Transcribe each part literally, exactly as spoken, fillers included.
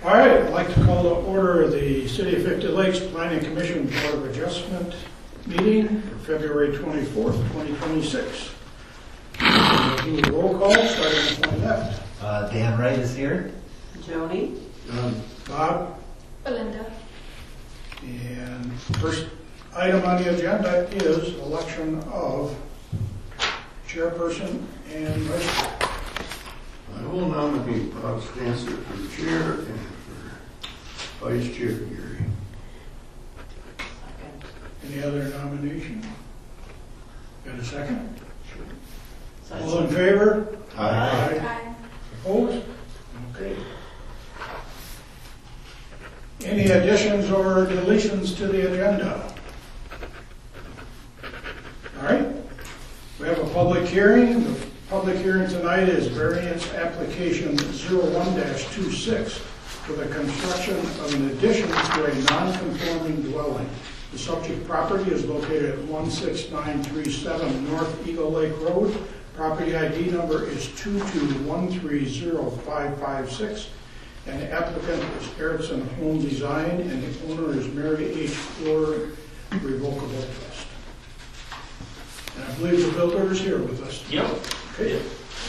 All right, I'd like to call to order the City of Fifty Lakes Planning Commission Board of Adjustment meeting for February twenty-fourth, twenty twenty-six. Do a roll call, starting on my left. Uh, Dan Wright is here. Joni. Um, Bob. Belinda. And first item on the agenda is election of chairperson and vice chair. I will nominate Bob Stancer for chair and for vice chair Gary. Any other nomination? Got a second? Sure. All in favor? Aye. Aye. Opposed? Okay. Any additions or deletions to the agenda? All right. We have a public hearing. The public hearing tonight is variance application zero one dash twenty-six for the construction of an addition to a non-conforming dwelling. The subject property is located at one six nine three seven North Eagle Lake Road. Property I D number is two two one three zero five five six. And the applicant is Erickson Home Design, and the owner is Mary H. Floor Revocable Trust. And I believe the builder is here with us. Yep. Okay.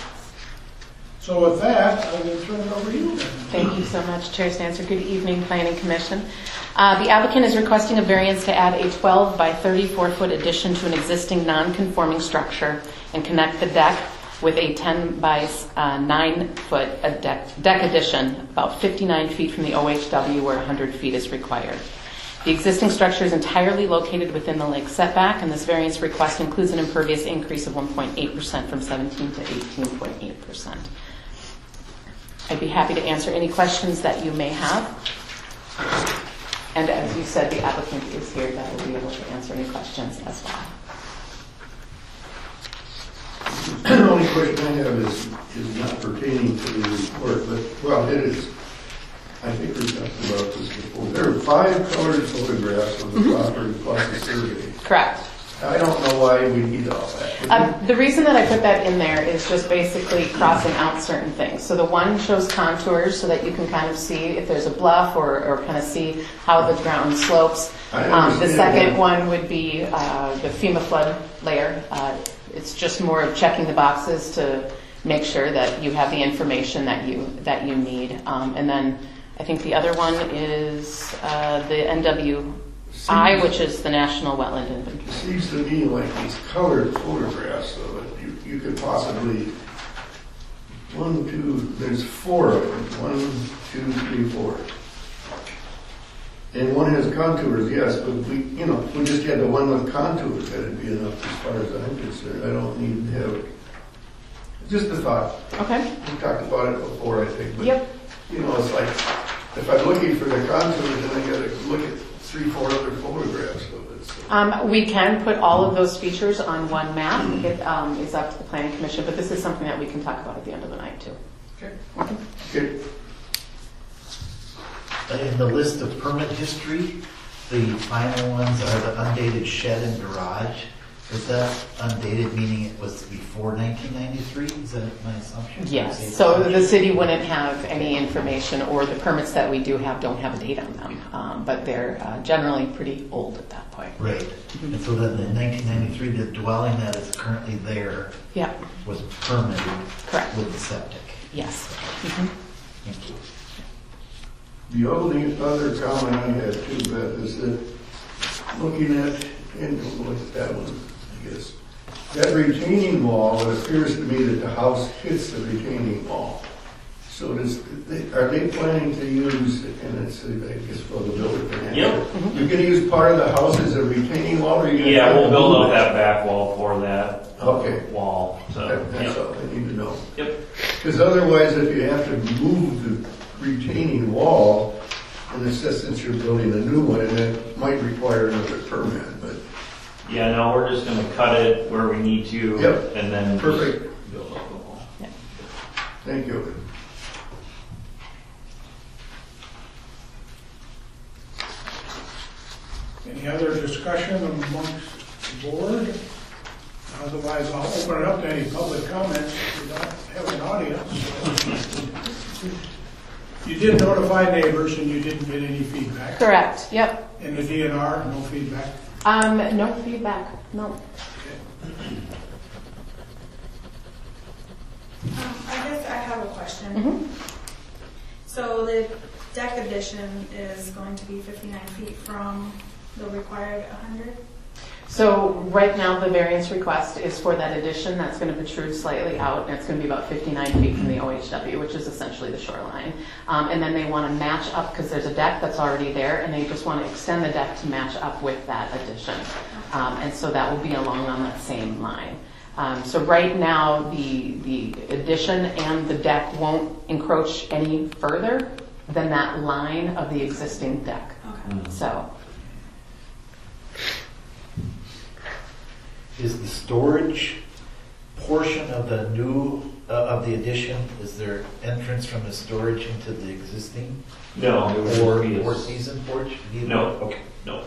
So with that, I will turn it over to you. Thank you so much, Chair Stancer. Good evening, Planning Commission. Uh, the applicant is requesting a variance to add a twelve by thirty-four foot addition to an existing non-conforming structure and connect the deck with a ten by nine foot deck, deck addition about fifty-nine feet from the O H W where one hundred feet is required. The existing structure is entirely located within the lake setback, and this variance request includes an impervious increase of one point eight percent from seventeen to eighteen point eight percent. I'd be happy to answer any questions that you may have. And as you said, the applicant is here that will be able to answer any questions as well. The only question I have is, is not pertaining to the report, but, well, it is. I think we talked about this before. There are five colored photographs of the mm-hmm. property plus a survey. Correct. I don't know why we need all that. Um, the reason that I put that in there is just basically crossing out certain things. So the one shows contours so that you can kind of see if there's a bluff or, or kind of see how the ground slopes. Um, the second that. one would be uh, the FEMA flood layer. Uh, it's just more of checking the boxes to make sure that you have the information that you that you need. Um, and then I think the other one is uh, the N W I, which is the National Wetland Inventory. It seems to me like these colored photographs, so that you, you could possibly, one, two, there's four of them. One, two, three, four. And one has contours, yes, but we, you know, we just had the one with contours. That'd be enough as far as I'm concerned. I don't need to have, just a thought. Okay. We talked about it before, I think. But, yep. You know, it's like, if I'm looking for the contours, then I gotta look at three, four other photographs of it. So. Um, we can put all of those features on one map. It um, is up to the Planning Commission, but this is something that we can talk about at the end of the night, too. Okay. Okay. In the list of permit history, the final ones are the undated shed and garage. Is that undated, meaning it was before nineteen ninety-three? Is that my assumption? Yes. So the city wouldn't have any information, or the permits that we do have don't have a date on them. Um, but they're uh, generally pretty old at that point. Right. Mm-hmm. And so then in nineteen ninety-three, the dwelling that is currently there yeah. was permitted. Correct. With the septic. Yes. Mm-hmm. Thank you. The only other comment I had too, Beth, is that looking at, and look at that one, I guess, that retaining wall, it appears to me that the house hits the retaining wall. So does, are they planning to use, and it's, I guess, for the builder can answer. Yep. Mm-hmm. You're going to use part of the house as a retaining wall? Or are you gonna yeah, we'll build up that back wall for that okay. wall. So that, That's yep. all I need to know. Yep. Because otherwise, if you have to move the retaining wall, in essence, you're building a new one, and that might require another permit. But yeah, no, we're just going to cut it where we need to, yep. and then perfect. Just build up the wall. Yeah. Thank you. Any other discussion amongst the board? Otherwise, I'll open it up to any public comments if we don't have an audience. You did notify neighbors and you didn't get any feedback? Correct, yep. In the D N R, no feedback? Um, no feedback, no. Um, I guess I have a question. Mhm. So the deck addition is going to be fifty-nine feet from the required one hundred? So right now, the variance request is for that addition that's going to protrude slightly out, and it's going to be about fifty-nine feet from the O H W, which is essentially the shoreline. Um, and then they want to match up, because there's a deck that's already there, and they just want to extend the deck to match up with that addition. Um, and so that will be along on that same line. Um, so right now, the, the addition and the deck won't encroach any further than that line of the existing deck. Okay. So. Is the storage portion of the new, uh, of the addition, is there entrance from the storage into the existing? No, there would Or, be a- or season porch? Either? No. Okay. No.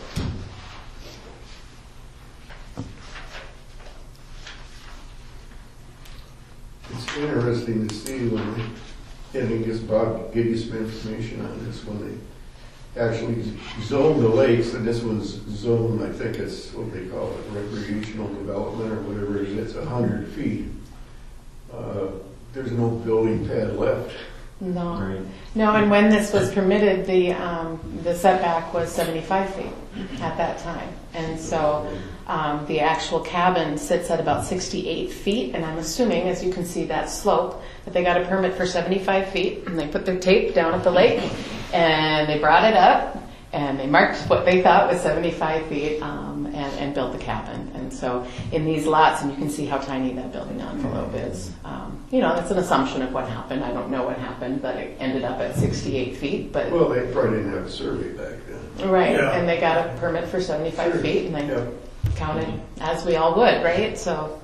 It's interesting to see when they, and I guess Bob can give you some information on this, when they actually zone the lakes, and this one's zoned, I think it's what they call it, recreational development or whatever it is, it's a hundred feet. Uh, There's no building pad left. No. Right. No, and when this was permitted, the um, the setback was seventy-five feet at that time. And so um, the actual cabin sits at about sixty-eight feet, and I'm assuming, as you can see that slope, that they got a permit for seventy-five feet, and they put their tape down at the lake, and they brought it up, and they marked what they thought was seventy-five feet, um, and, and built the cabin. And so in these lots, and you can see how tiny that building envelope is, um, you know, that's an assumption of what happened. I don't know what happened, but it ended up at sixty-eight feet. But Well, they probably didn't have a survey back then. right, Yeah. and they got a permit for seventy-five Sure. feet, and they Yep. counted as we all would, right? So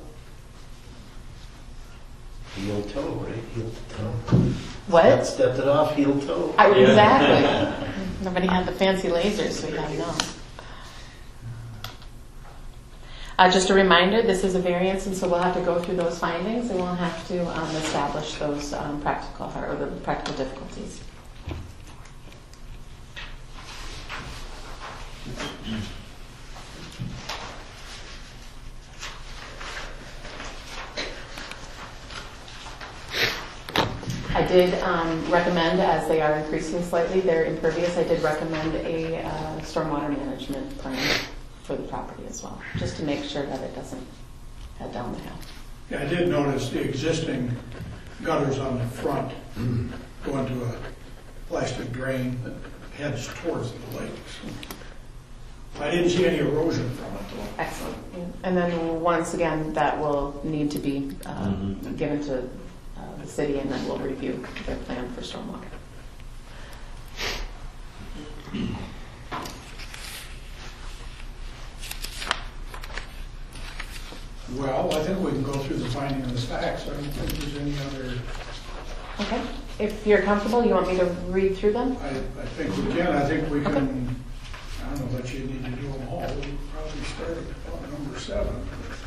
Heel toe, right? Heel toe. what? Stepped it off, heel toe. I, Yeah. exactly. Nobody had the fancy lasers, so we had no. Uh, just a reminder, this is a variance, and so we'll have to go through those findings, and we'll have to um, establish those um, practical or the practical difficulties. I did um, recommend, as they are increasing slightly, they're impervious, I did recommend a uh, stormwater management plan for the property as well, just to make sure that it doesn't head down the hill. Yeah, I did notice the existing gutters on the front go into a plastic drain that heads towards the lake. So I didn't see any erosion from it though. Excellent. And then once again, that will need to be uh, Mhm. given to uh, the city, and then we'll review their plan for stormwater. Well, I think we can go through the finding of the facts. I don't think there's any other, Okay. If you're comfortable, you want me to read through them? I, I think we can, I think we can, I don't know that you need to do them all. We'll probably start at number seven.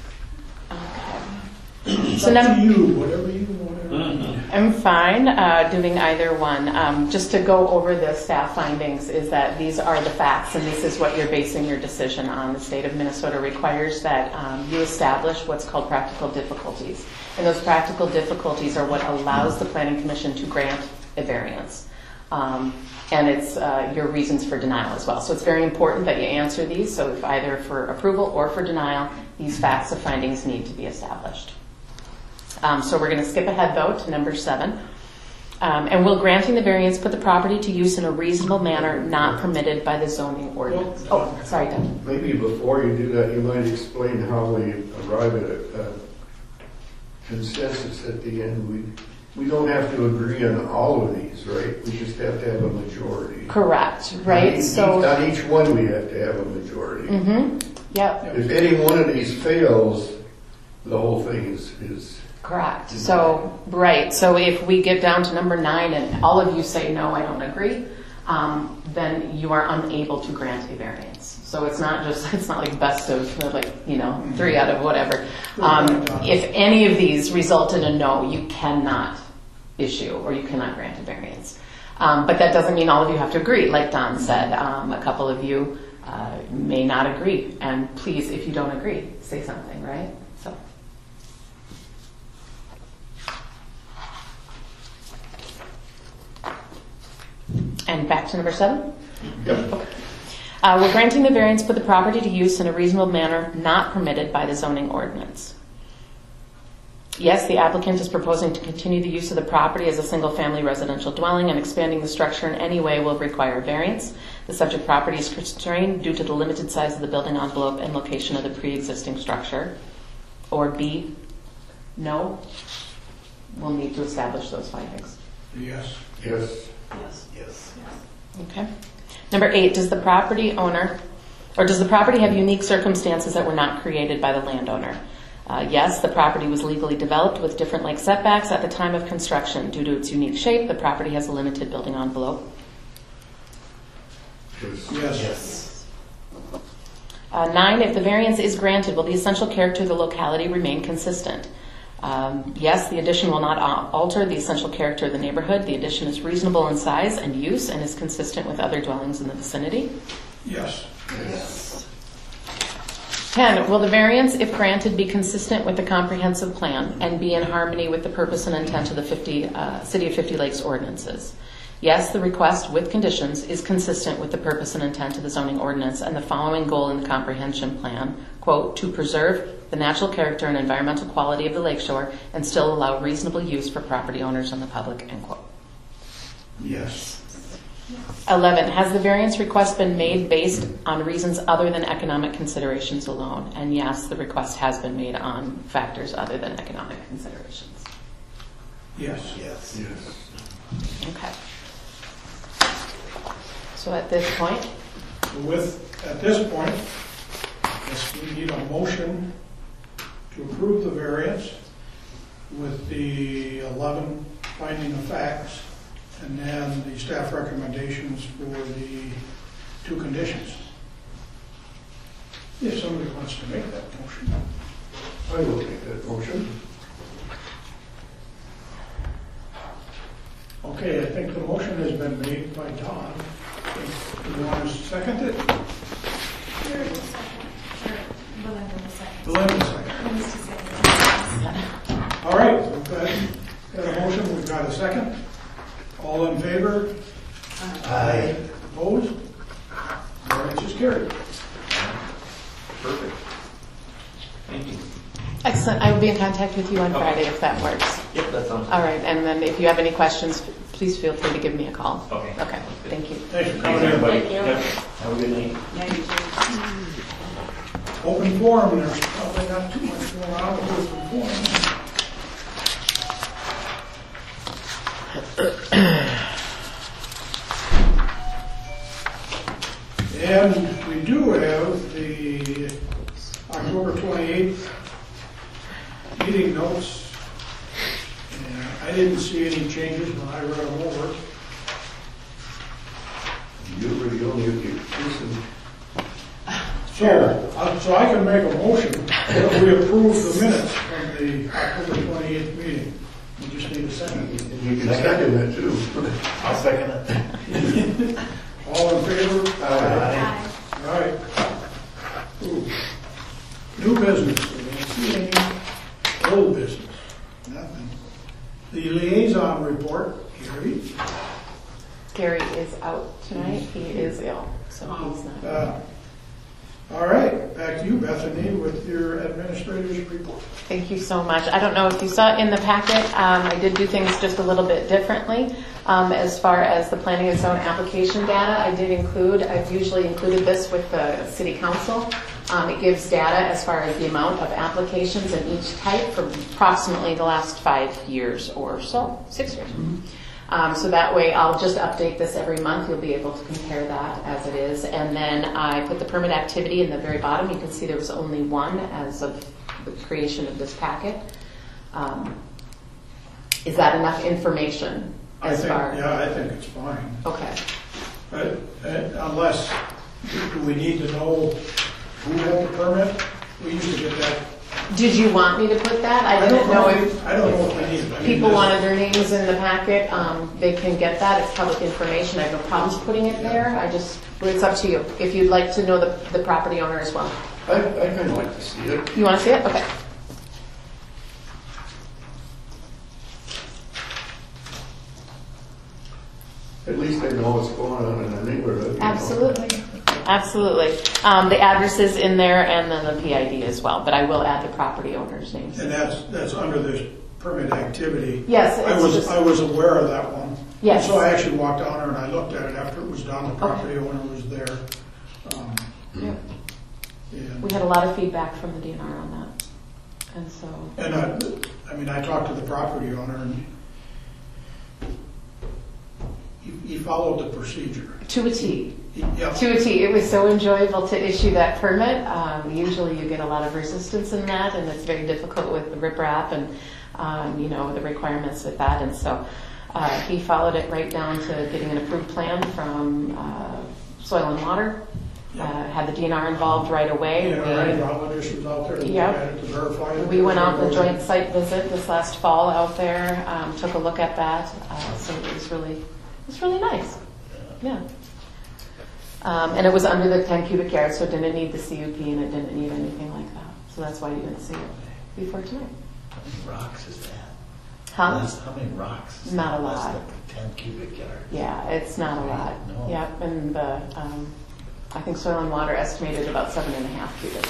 It's So up num- to you, whatever you want to read. I'm fine uh, doing either one. Um, just to go over the staff findings is that these are the facts, and this is what you're basing your decision on. The state of Minnesota requires that um, you establish what's called practical difficulties. And those practical difficulties are what allows the Planning Commission to grant a variance. Um, and it's uh, your reasons for denial as well. So it's very important that you answer these. So if either for approval or for denial, these facts of findings need to be established. Um, so we're going to skip ahead, though, to number seven. Um, and will granting the variance put the property to use in a reasonable manner not permitted by the zoning ordinance? Oh, sorry, Doug. Maybe before you do that, you might explain how we arrive at a a consensus at the end. We, we don't have to agree on all of these, right? We just have to have a majority. Correct, On right? each- So, On each one, we have to have a majority. mm-hmm, yep, If any one of these fails, the whole thing is, is correct. So, right, so if we get down to number nine and all of you say, no, I don't agree, um, then you are unable to grant a variance. So it's not just, it's not like best of, like, you know, three out of whatever. Um, if any of these result in a no, you cannot issue or you cannot grant a variance. Um, but that doesn't mean all of you have to agree. Like Don said, um, a couple of you uh, may not agree. And please, if you don't agree, say something, right? So. And back to number seven. Yep. Uh, we're granting the variance for the property to use in a reasonable manner not permitted by the zoning ordinance. Yes, the applicant is proposing to continue the use of the property as a single-family residential dwelling, and expanding the structure in any way will require variance. The subject property is constrained due to the limited size of the building envelope and location of the pre-existing structure. Or B, no, we'll need to establish those findings. Yes. Yes. Yes. Yes. Okay. Number eight, does the property owner, or does the property have unique circumstances that were not created by the landowner? Uh, yes, the property was legally developed with different lake setbacks at the time of construction. Due to its unique shape, the property has a limited building envelope. Yes. Yes. Yes. Uh, nine, if the variance is granted, will the essential character of the locality remain consistent? Um, yes, the addition will not a- alter the essential character of the neighborhood. The addition is reasonable in size and use and is consistent with other dwellings in the vicinity. Yes. Yes. ten, will the variance, if granted, be consistent with the comprehensive plan and be in harmony with the purpose and intent of the fifty, uh, City of Fifty Lakes ordinances? Yes, the request with conditions is consistent with the purpose and intent of the zoning ordinance and the following goal in the comprehension plan, quote, to preserve the natural character and environmental quality of the lakeshore and still allow reasonable use for property owners and the public, end quote. Yes. eleven, has the variance request been made based on reasons other than economic considerations alone? And yes, the request has been made on factors other than economic considerations. Yes. Yes. Yes. Okay. So at this point, With, at this point, yes, we need a motion to approve the variance with the eleven finding of facts and then the staff recommendations for the two conditions. If somebody wants to make that motion. I will take that motion. Okay, I think the motion has been made by Don. Do you want to second it? Here it is, second. Or Belinda will second. Belinda second. Belinda's to second. All right, we've got, got a motion, we've got a second. All in favor? Aye. Opposed? Variance is carried. Perfect. Thank you. excellent. I will be in contact with you on Friday if that works. Yep, that sounds good. All right, and then if you have any questions, please feel free to give me a call. Okay. Okay, thank you. Thanks for Thanks, coming in. everybody. Thank you. Yep. Have a good night. Yeah, you too. Open forum, there's probably not too much going on with open forum. And we do have the October twenty-eighth meeting notes. And I didn't see any changes when I read them over. You were the only person. So, uh, so I can make a motion that we approve the minutes from the October twenty-eighth meeting. We just need a second. And you can second that too. I'll second it. All in favor? Aye. Aye. All right. Ooh. New business. We don't see any old business. Nothing. The liaison report, Gary. Gary is out tonight. He is ill, so he's not. Uh, All right, back to you, Bethany, with your administrator's report. Thank you so much. I don't know if you saw in the packet, um, I did do things just a little bit differently. Um, as far as the planning and zone application data, I did include, I've usually included this with the city council. Um, it gives data as far as the amount of applications in each type for approximately the last five years or so, six years. Um, so that way I'll just update this every month. You'll be able to compare that as it is. And then I put the permit activity in the very bottom. You can see there was only one as of the creation of this packet. Um, is that enough information I as think, far? yeah, I think it's fine. Okay. But uh, unless, do we need to know who had the permit? We usually get that Did you want me to put that? I didn't know if I don't know if I need it. I mean, people this- wanted their names in the packet. Um, they can get that. It's public information. I have no problems putting it there. I just, it's up to you. If you'd like to know the, the property owner as well. I, I kind of like to see it. You want to see it? Okay. At least they know what's going on in the neighborhood. you know. Absolutely. Absolutely. Um, the address is in there and then the P I D as well, but I will add the property owner's names. And that's, that's under this permit activity. Yes, I it's was, just- I was aware of that one. Yes. So I actually walked down there and I looked at it after it was done, the property owner was there. Um, Yep. and- We had a lot of feedback from the D N R on that. And so, And I, I mean, I talked to the property owner and he, he followed the procedure. to a T. He- Yeah, To a T. It was so enjoyable to issue that permit. Um, usually you get a lot of resistance in that, and it's very difficult with the riprap and, um, you know, the requirements with that. And so uh, he followed it right down to getting an approved plan from uh, Soil and Water. Uh, had the D N R involved right away. you know, We- right, hydrologist was out there to look Yep. at it, to verify it. We went out on a joint site visit this last fall out there, um, took a look at that, uh, so it was really, it was really nice. Yeah. Um, and it was under the ten cubic yards, so it didn't need the C U P and it didn't need anything like that. So that's why you didn't see it before tonight. How many rocks is that? Huh? Less- How many rocks? is Not that? a Less lot. than ten cubic yards. Yeah, it's not a lot. No. Yep, and the, um, I think Soil and Water estimated about seven and a half cubic.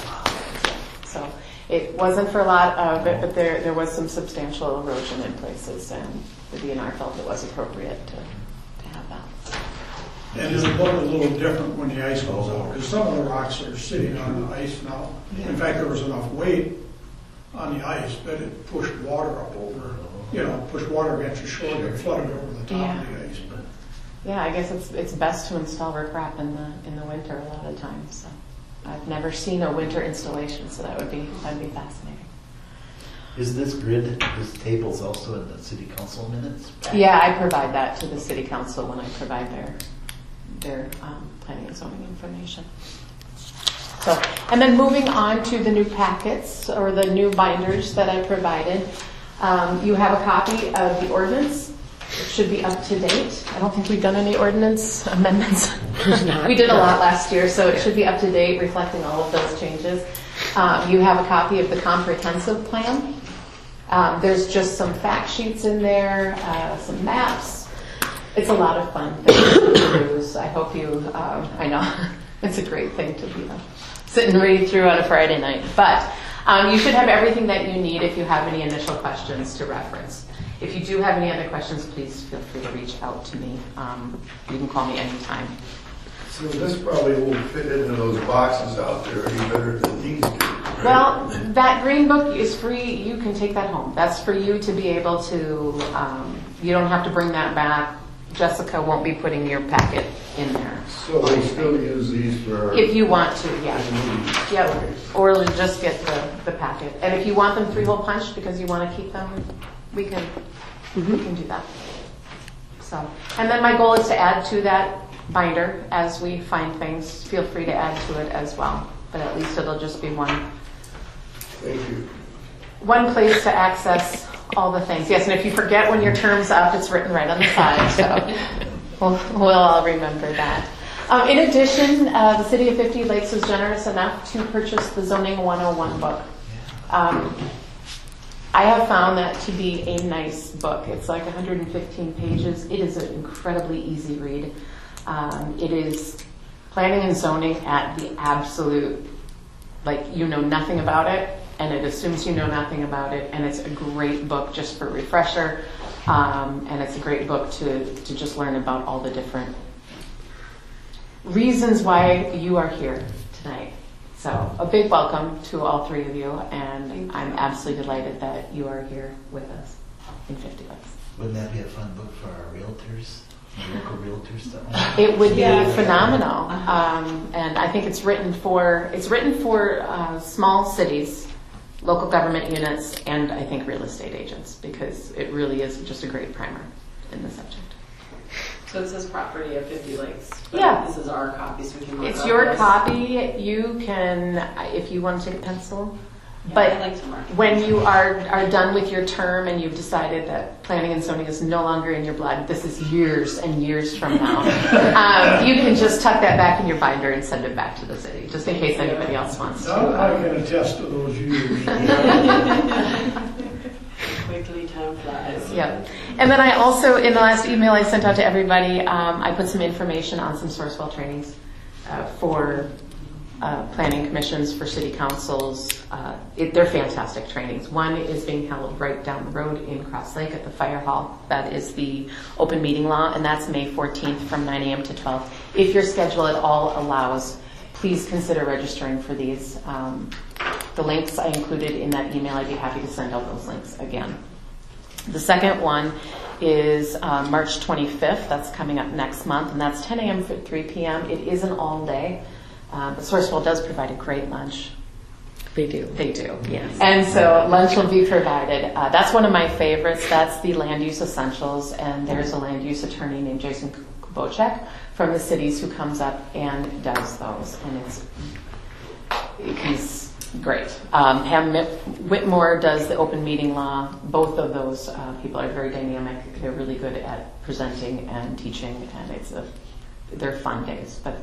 So it wasn't for a lot of it, but there, there was some substantial erosion in places, and the D N R felt it was appropriate to, to have that. And it'll look a little different when the ice goes out, because some of the rocks are sitting on the ice now. In fact, there was enough weight on the ice that it pushed water up over, you know, pushed water against the shore and flooded over the top of the ice. But Yeah, I guess it's it's best to install riprap in the in the winter a lot of times. So I've never seen a winter installation, so that would be that'd be fascinating. Is this grid, this table's also in the city council minutes? Yeah, I provide that to the city council when I provide their their um, planning and zoning information. So, and then moving on to the new packets or the new binders that I provided, um, you have a copy of the ordinance. It should be up to date. I don't think we've done any ordinance amendments. We did a lot last year, so it should be up to date, reflecting all of those changes. Um, you have a copy of the comprehensive plan. Um, there's just some fact sheets in there, uh, some maps. It's a lot of fun things to use. I hope you, um, I know, it's a great thing to be uh, sit and read through on a Friday night. But um, you should have everything that you need if you have any initial questions to reference. If you do have any other questions, please feel free to reach out to me. Um, you can call me anytime. So this probably won't fit into those boxes out there any better than these do. right? Well, that green book is free. You can take that home. That's for you to be able to, um, you don't have to bring that back. Jessica won't be putting your packet in there. So we still use these for our... If you want to, yeah. meetings. Yep. Or just get the, the packet. And if you want them three-hole punched because you want to keep them, we can, we can do that. So, and then my goal is to add to that binder as we find things. Feel free to add to it as well. But at least it'll just be one, Thank you. one place to access all the things. Yes, and if you forget when your term's up, it's written right on the side. So we'll, we'll all remember that. Um, in addition, uh, the City of Fifty Lakes was generous enough to purchase the Zoning one oh one book. Um, I have found that to be a nice book. It's like one hundred fifteen pages. It is an incredibly easy read. Um, it is planning and zoning at the absolute, like you know nothing about it, and it assumes you know nothing about it, and it's a great book just for refresher, um, and it's a great book to, to just learn about all the different reasons why you are here tonight. So a big welcome to all three of you, and I'm absolutely delighted that you are here with us in Fifty Lakes. Wouldn't that be a fun book for our realtors, our local realtors? That It would be Yeah. phenomenal, um, and I think it's written for it's written for uh, small cities, local government units, and I think real estate agents, because it really is just a great primer in the subject. So this is property of Fifty Lakes. But Yeah. This is our copy, so we can mark It's up your this. copy. You can, if you want to take a pencil, Yeah, But I like to mark. when you are, are done with your term and you've decided that planning and zoning is no longer in your blood, this is years and years from now, um, you can just tuck that back in your binder and send it back to the city, just in case anybody else wants to. I I can attest to those years. Quickly time flies. Yep. And then I also, in the last email I sent out to everybody, um, I put some information on some Sourcewell trainings uh, for uh, planning commissions, for city councils. Uh, it, they're fantastic trainings. One is being held right down the road in Cross Lake at the fire hall. That is the open meeting law, and that's May fourteenth from nine a.m. to twelve. If your schedule at all allows, please consider registering for these. Um, the links I included in that email, I'd be happy to send out those links again. The second one is uh, March twenty-fifth. That's coming up next month, and that's ten a.m. to three p.m. It is an all-day, uh, but Sourcewell does provide a great lunch. They do. They do. Yes. And so lunch will be provided. Uh, that's one of my favorites. That's the Land Use Essentials, and there's a land use attorney named Jason Kubocek from the cities who comes up and does those, and it's he's great. Um, Pam Whitmore does the open meeting law. Both of those uh, people are very dynamic. They're really good at presenting and teaching, and it's a they're fun days. But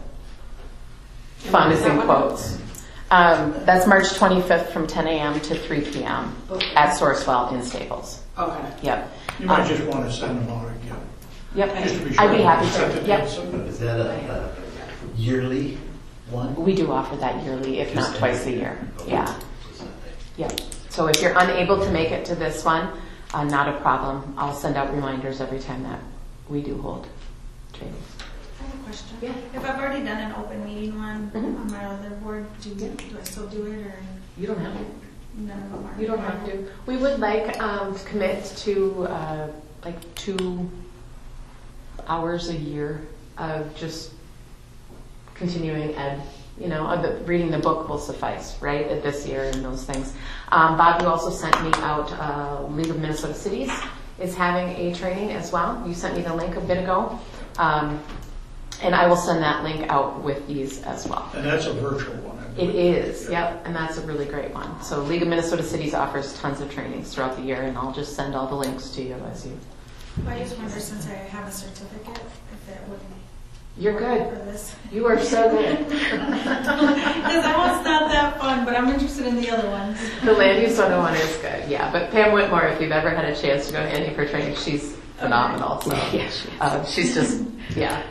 fun is in quotes. Um, that's March twenty-fifth from ten a.m. to three p.m. Okay. at Sourcewell in Staples. Okay. Yep. You might Um, just want to send them out again. Yep. Just to be I'd be sure. happy Send to. it Yep. somebody. Is that a, a yearly one? We do offer that yearly, if not Just twice a every year. Okay. Yeah. Yeah. So if you're unable to make it to this one, uh, not a problem. I'll send out reminders every time that we do hold trainings. I have a question. Yeah. If I've already done an open meeting one Mhm. on my other board, do, do I still do it or You don't have to. none of them are? You don't have to. We would like um, to commit to uh, like two hours a year of just continuing ed. You know, of the, reading the book will suffice, right, at this year and those things. Um, Bob, you also sent me out, uh, League of Minnesota Cities is having a training as well. You sent me the link a bit ago. Um, and I will send that link out with these as well. And that's a virtual one. I It believe. is, yep, and that's a really great one. So League of Minnesota Cities offers tons of trainings throughout the year, and I'll just send all the links to you as you. Well, I just wonder, since I have a certificate, if it would You're good. for this. You are so good. Because that one's not that fun, but I'm interested in the other ones. The land use one oh one is good, yeah. But Pam Whitmore, if you've ever had a chance to go to any of her training, she's phenomenal. So Yeah, she is. uh, she's just, yeah.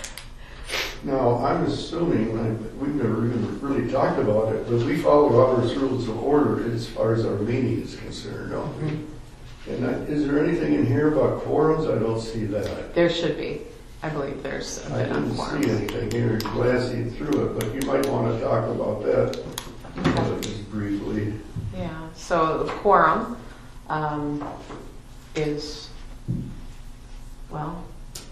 Now, I'm assuming, like, we've never even really talked about it, but we follow Robert's Rules of Order as far as our meeting is concerned, don't we? And I- is there anything in here about quorums? I don't see that. There should be. I believe there's a I bit on didn't see forums. anything here glassing through it, but you might want to talk about that uh, just briefly. Yeah, so the quorum um, is, well,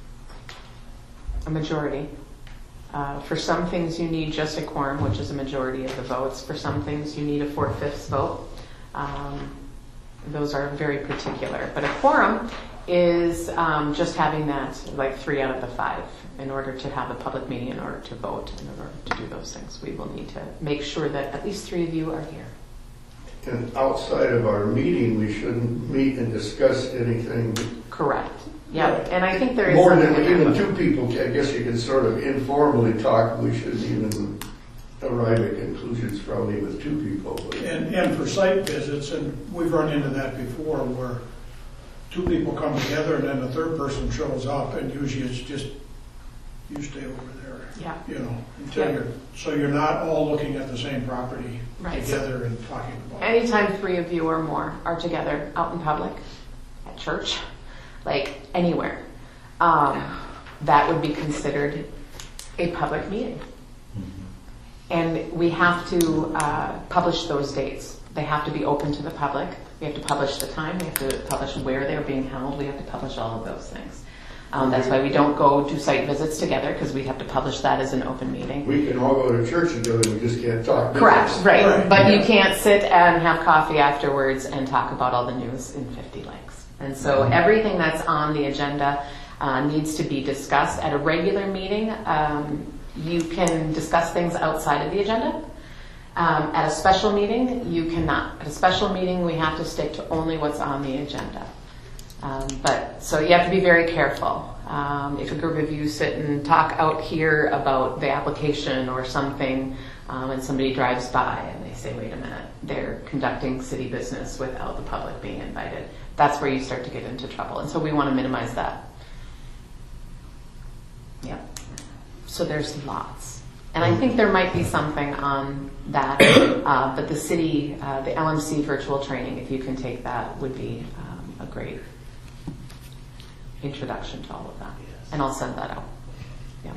a majority. Uh, for some things, you need just a quorum, which is a majority of the votes. For some things, you need a four-fifths vote. Um, those are very particular. But a quorum is um, just having that, like three out of the five, in order to have a public meeting, in order to vote, in order to do those things. We will need to make sure that at least three of you are here. And outside of our meeting, we shouldn't meet and discuss anything Correct. Yeah, and I think there is more than something in even there. two people. I guess you can sort of informally talk. We shouldn't even arrive at conclusions probably with two people. But And, and for site visits, and we've run into that before, where two people come together and then the third person shows up, and usually it's just, you stay over there. Yeah. You know, until Yeah. you're, so you're not all looking at the same property Right. together and talking about it. Anytime three of you or more are together out in public, at church, like anywhere, um, that would be considered a public meeting. And we have to uh, publish those dates. They have to be open to the public. We have to publish the time. We have to publish where they're being held. We have to publish all of those things. Um, that's why we don't go do site visits together, because we have to publish that as an open meeting. we can all go to church together. We just can't talk. Correct, business. right. Right, But you yeah. can't sit and have coffee afterwards and talk about all the news in fifty links. And so everything that's on the agenda uh, needs to be discussed at a regular meeting. Um, you can discuss things outside of the agenda. Um, at a special meeting, you cannot. At a special meeting, we have to stick to only what's on the agenda. Um, but so you have to be very careful. Um, if a group of you sit and talk out here about the application or something, um, and somebody drives by and they say, "Wait a minute, they're conducting city business without the public being invited," that's where you start to get into trouble. And so we want to minimize that. Yeah. So there's lots. And I think there might be something on that, uh, but the city, uh, the L M C virtual training, if you can take that, would be um, a great introduction to all of that. Yes. And I'll send that out. Yeah.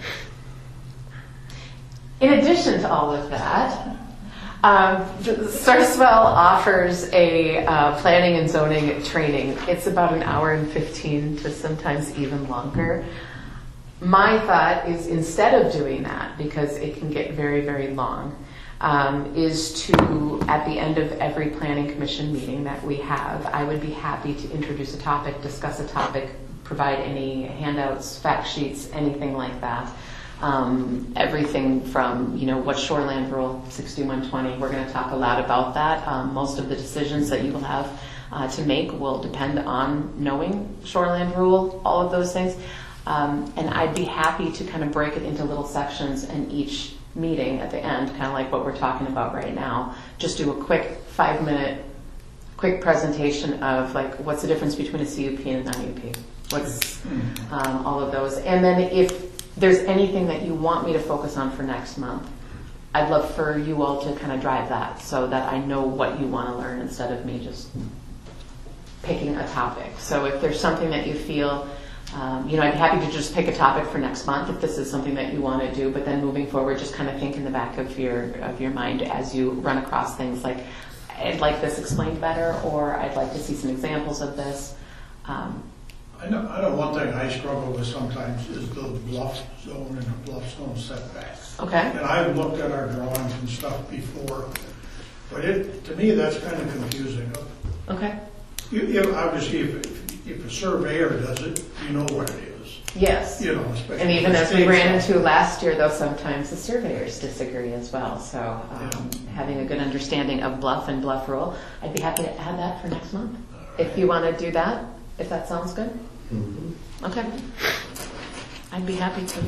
In addition to all of that, um, Sarswell offers a uh, planning and zoning training. It's about an hour and fifteen to sometimes even longer. My thought is, instead of doing that, because it can get very, very long, um, is to, at the end of every planning commission meeting that we have, I would be happy to introduce a topic, discuss a topic, provide any handouts, fact sheets, anything like that. Um, everything from, you know, what shoreland rule, sixty-one twenty, we're going to talk a lot about that. Um, most of the decisions that you will have uh, to make will depend on knowing shoreland rule, all of those things. Um, and I'd be happy to kind of break it into little sections, and each meeting at the end, kind of like what we're talking about right now, just do a quick five minute quick presentation of like what's the difference between a C U P and a non U P, what's um, all of those. And then if there's anything that you want me to focus on for next month, I'd love for you all to kind of drive that so that I know what you want to learn instead of me just picking a topic. So if there's something that you feel Um, you know, I'd be happy to just pick a topic for next month if this is something that you want to do, but then moving forward, just kind of think in the back of your of your mind as you run across things like, I'd like this explained better, or I'd like to see some examples of this. Um, I know, I know one thing I struggle with sometimes is the bluff zone and the bluff zone setbacks. okay. And I've looked at our drawings and stuff before, but it, to me, that's kind of confusing. Okay. You, you, obviously, if, if a surveyor does it, you know what it is. Yes. You know, especially. And even if as it we stays ran up. into last year, though, sometimes the surveyors disagree as well. So um, Yeah. having a good understanding of bluff and bluff rule, I'd be happy to add that for next month. If you want to do that, if that sounds good. Mhm. Okay. I'd be happy to.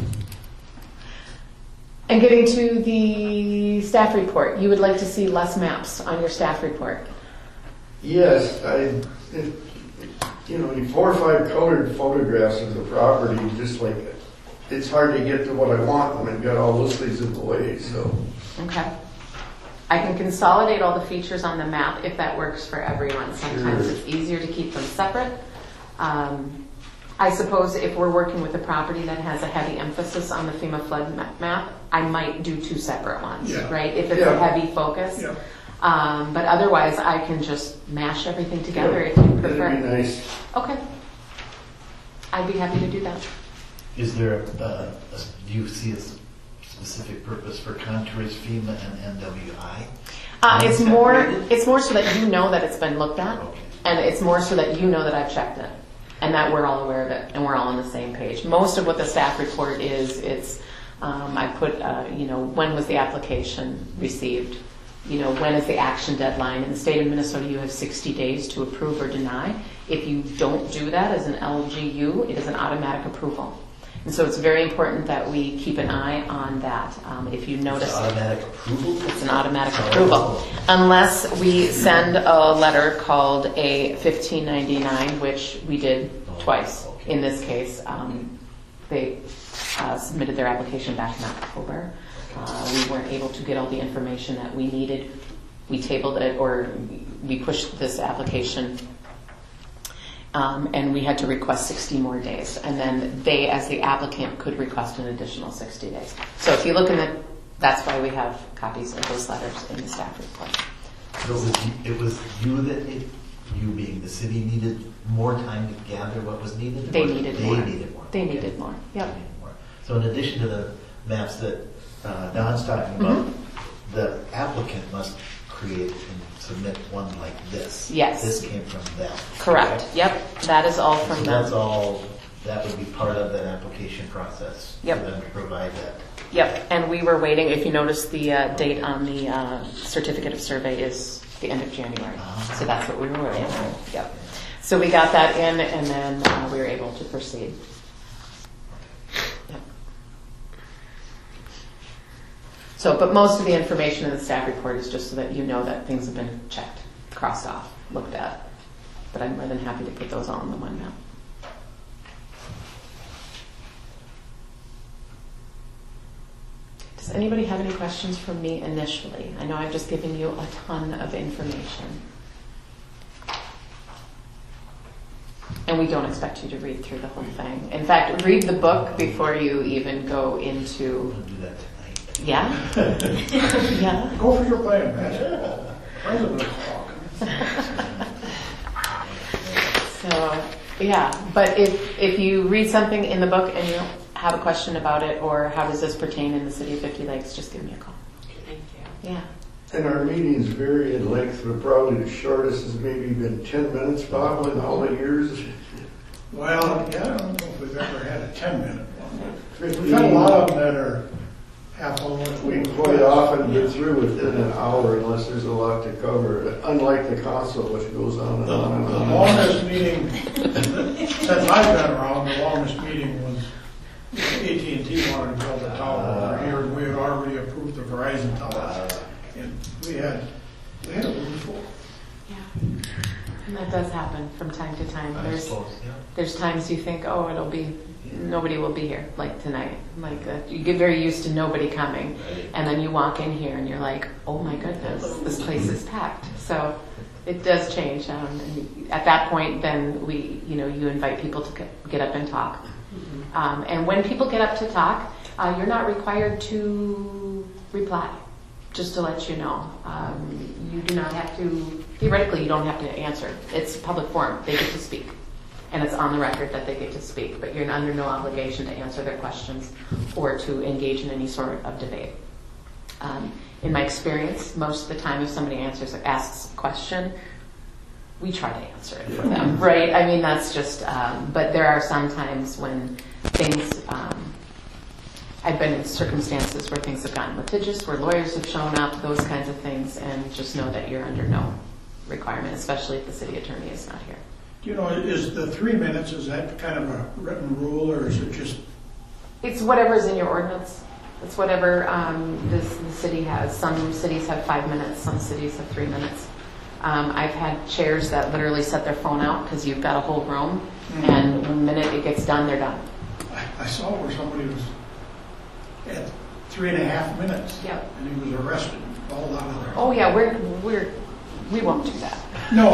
And getting to the staff report, you would like to see less maps on your staff report. Yes, I, it, you know, four or five colored photographs of the property, just like, it's hard to get to what I want when I've got all those things in the way, so. Okay. I can consolidate all the features on the map if that works for everyone. Sometimes Sure. it's easier to keep them separate. Um, I suppose if we're working with a property that has a heavy emphasis on the FEMA flood ma- map, I might do two separate ones, Yeah. right? If it's Yeah. a heavy focus. Yeah. Um, but otherwise, I can just mash everything together if you prefer. That'd be nice. Okay. I'd be happy to do that. Is there, a, a, do you see a s- specific purpose for Contours, FEMA, and N W I? Uh, it's Separated? more, it's more so that you know that it's been looked at, Okay. and it's more so that you know that I've checked it, and that we're all aware of it, and we're all on the same page. Most of what the staff report is, it's, um, I put, uh, you know, when was the application received? You know, when is the action deadline? In the state of Minnesota, you have sixty days to approve or deny. If you don't do that as an L G U, it is an automatic approval. And so it's very important that we keep an eye on that. Um, if you notice, It's automatic approval? it's an automatic approval. Unless we send a letter called a fifteen ninety-nine, which we did twice in this case. Um, they uh, submitted their application back in October. Uh, we weren't able to get all the information that we needed. We tabled it, or we pushed this application, um, and we had to request sixty more days. And then they, as the applicant, could request an additional sixty days. So if you look in the, that's why we have copies of those letters in the staff report. So it was, it was you that, it, you being the city, needed more time to gather what was needed? They Or needed they more. needed more? They Okay. needed more. Yep. They needed more. So in addition to the maps that uh, Don's talking about, Mm-hmm. the applicant must create and submit one like this. Yes. This came from them. Correct. Yep. That is all from So that's them. all that would be part of that application process. Yep. For them to provide that. Yep, and we were waiting, if you notice, the uh, date on the uh, certificate of survey is the end of January. So that's what we were waiting for. Yep. So we got that in, and then uh, we were able to proceed. Yep. So, but most of the information in the staff report is just so that you know that things have been checked, crossed off, looked at. But I'm more than happy to put those all in the one map. Does anybody have any questions for me initially? I know I've just given you a ton of information. And we don't expect you to read through the whole thing. In fact, read the book before you even go into... We'll do that tonight. Yeah? Yeah? Go for your plan, basketball. President's talking. So, yeah. But if, if you read something in the book and you have a question about it, or how does this pertain in the city of Fifty Lakes, just give me a call. Thank you. Yeah. And our meetings vary in length, but probably the shortest has maybe been ten minutes, Bob, in all the years. Well, yeah, I don't know if we've ever had a ten-minute one. We've had a lot of them that are half hour. We quite often get through within an hour unless there's a lot to cover, unlike the council, which goes on and on and The on. longest meeting, since I've been around, the longest meeting was A T and T wanted to build a tower over here, and we had already approved the Verizon tower. And we had, we had a room full. Yeah. And that does happen from time to time. I There's suppose, yeah. there's times you think, oh, it'll be, nobody will be here, like tonight. Like uh, you get very used to nobody coming, Right. and then you walk in here and you're like, oh my goodness, this place is packed. So it does change. Um, and at that point, then we, you know, you invite people to get- get up and talk. Um, and when people get up to talk, uh, you're not required to reply. Just to let you know, um, you do not have to, theoretically, you don't have to answer. It's a public forum. They get to speak. And it's on the record that they get to speak, but you're under no obligation to answer their questions or to engage in any sort of debate. Um, in my experience, most of the time if somebody answers or asks a question, we try to answer it for them, right? I mean, that's just, um, but there are some times when things, um, I've been in circumstances where things have gotten litigious, where lawyers have shown up, those kinds of things, and just know that you're under no requirement, especially if the city attorney is not here. Do you know, is the three minutes, is that kind of a written rule, or is it just, It's whatever's in your ordinance. It's whatever um, this, the city has. Some cities have five minutes, some cities have three minutes. Um, I've had chairs that literally set their phone out because you've got a whole room, Mhm. and the minute it gets done, they're done. I, I saw where somebody was at three and a half minutes. Yep. And he was arrested, hauled out of there. Oh yeah, we're we're we won't do that. No,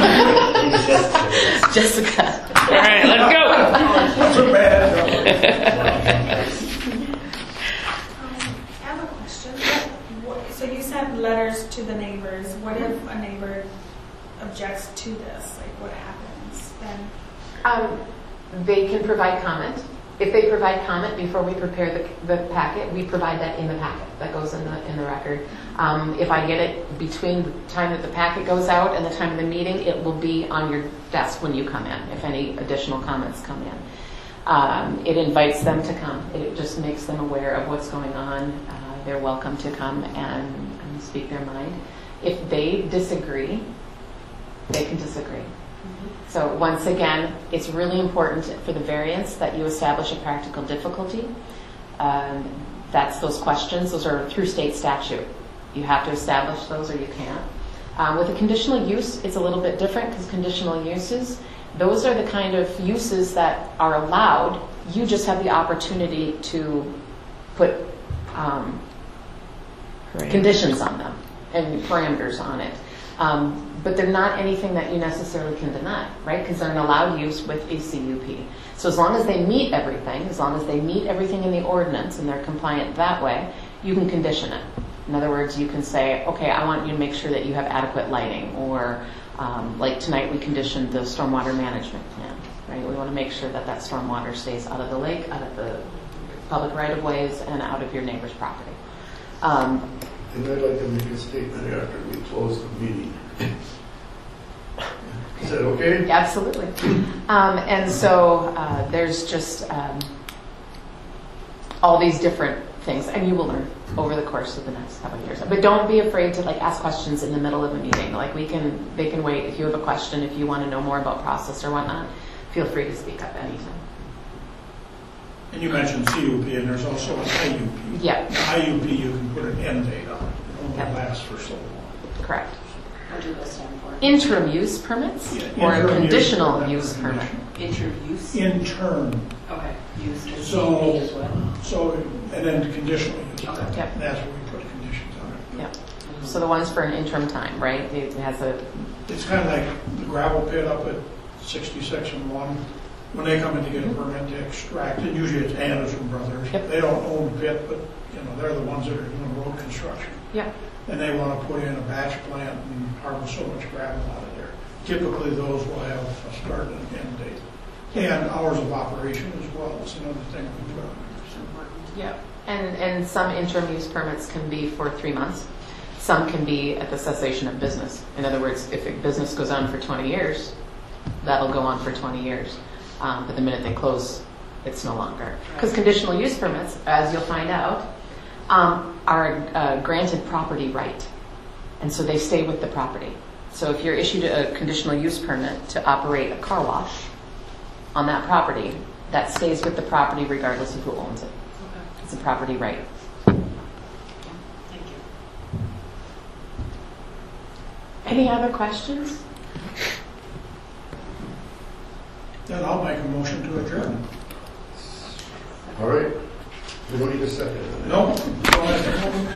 Jessica. All right, let's go. that's a bad job. Um, I have a question. What, what- so you sent letters to the neighbors. What if a neighbor objects to this? Like, what happens then? Um, they can provide comment. If they provide comment before we prepare the, the packet, we provide that in the packet. That goes in the in the record. Um, if I get it between the time that the packet goes out and the time of the meeting, it will be on your desk when you come in, if any additional comments come in. Um, it invites them to come. It just makes them aware of what's going on. Uh, they're welcome to come and, and speak their mind. If they disagree, they can disagree. So once again, it's really important for the variance that you establish a practical difficulty. Um, that's those questions. Those are through state statute. You have to establish those or you can't. Um, with a conditional use, it's a little bit different because conditional uses, those are the kind of uses that are allowed. You just have the opportunity to put um, conditions on them and parameters on it. Um, but they're not anything that you necessarily can deny, right? Because they're an allowed use with a C U P. So as long as they meet everything, as long as they meet everything in the ordinance and they're compliant that way, you can condition it. In other words, you can say, okay, I want you to make sure that you have adequate lighting, or um, like tonight we conditioned the stormwater management plan, right? We want to make sure that that stormwater stays out of the lake, out of the public right-of-ways, and out of your neighbor's property. Um, And I'd like to make a statement after we close the meeting. Is that okay? Absolutely. Um, and so uh, there's just um, all these different things, and you will learn over the course of the next couple of years. But don't be afraid to like ask questions in the middle of a meeting. Like we can, they can wait. If you have a question, if you want to know more about process or whatnot, feel free to speak up anytime. And you mentioned C U P, and there's also an I U P. Yeah. The I U P, you can put an end date on it. It only Yep. lasts for so long. Correct. What do those stand for? Interim use permits Yeah, or a interim use conditional permit use or permit. conditional. Interuse? Interim, Okay. Use is So- is what? so, and then conditional use. Okay. Yep. That's where we put conditions on it. Yep. So the one's for an interim time, right? It has a, It's kind of like the gravel pit up at sixty-six and one. When they come in to get a permit to extract it, usually it's Anderson Brothers. Yep. They don't own the pit, but, you know, they're the ones that are doing road construction. yeah. And they want to put in a batch plant and harvest so much gravel out of there. Typically, those will have a start and an end date. And hours of operation as well, is another thing we put on there. Yeah, and, and some interim use permits can be for three months. Some can be at the cessation of business. In other words, if a business goes on for twenty years, that'll go on for twenty years. Um, but the minute they close, it's no longer. Because conditional use permits, as you'll find out, um, are uh, granted property right. And so they stay with the property. So if you're issued a conditional use permit to operate a car wash on that property, that stays with the property regardless of who owns it. Okay. It's a property right. Thank you. Any other questions? Then I'll make a motion to adjourn. All right. We don't need a second. No? Don't have to-